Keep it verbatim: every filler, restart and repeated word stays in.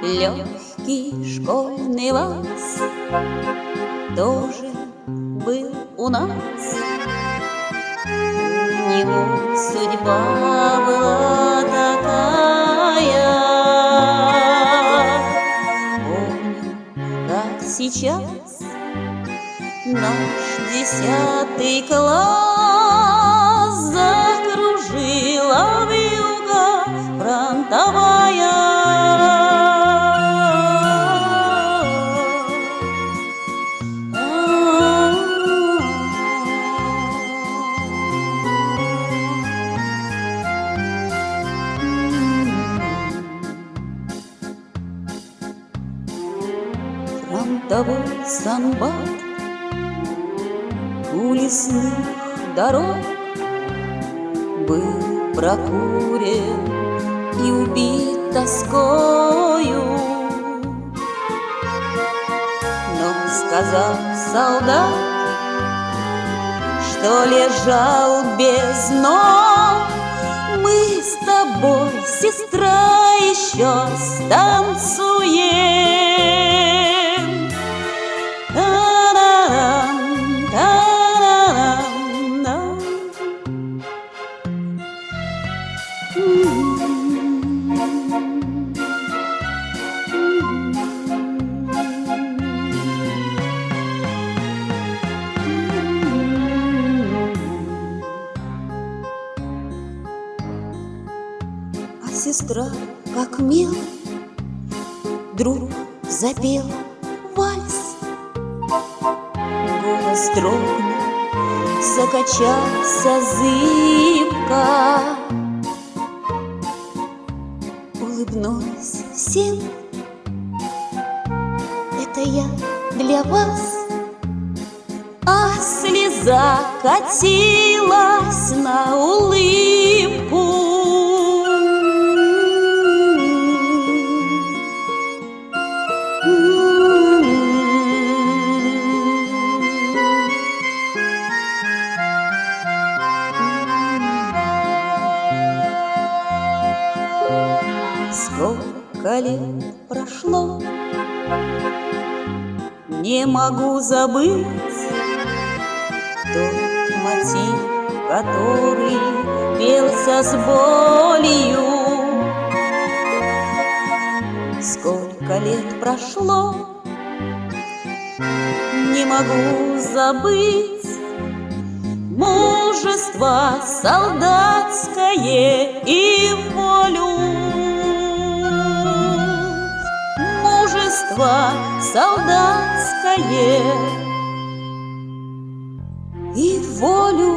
Легкий школьный вальс тоже был у нас. У него судьба была такая. Помню, как сейчас наш десятый класс закружила вьюга фронтовая. Фронтовой санбат у лесных дорог был прокурен и убит тоскою. Но, сказал солдат, что лежал без ног, мы с тобой, сестра, еще станцуем. А сестра, как мил, вдруг запел вальс. Голос дрогнул, закачался зыбко. Улыбнулась всем: это я для вас. А слеза катилась на улыбку. Сколько лет прошло, не могу забыть тот мотив, который пелся с болью. Сколько лет прошло, не могу забыть мужество солдатское и волю. Мужество солдатское и волю.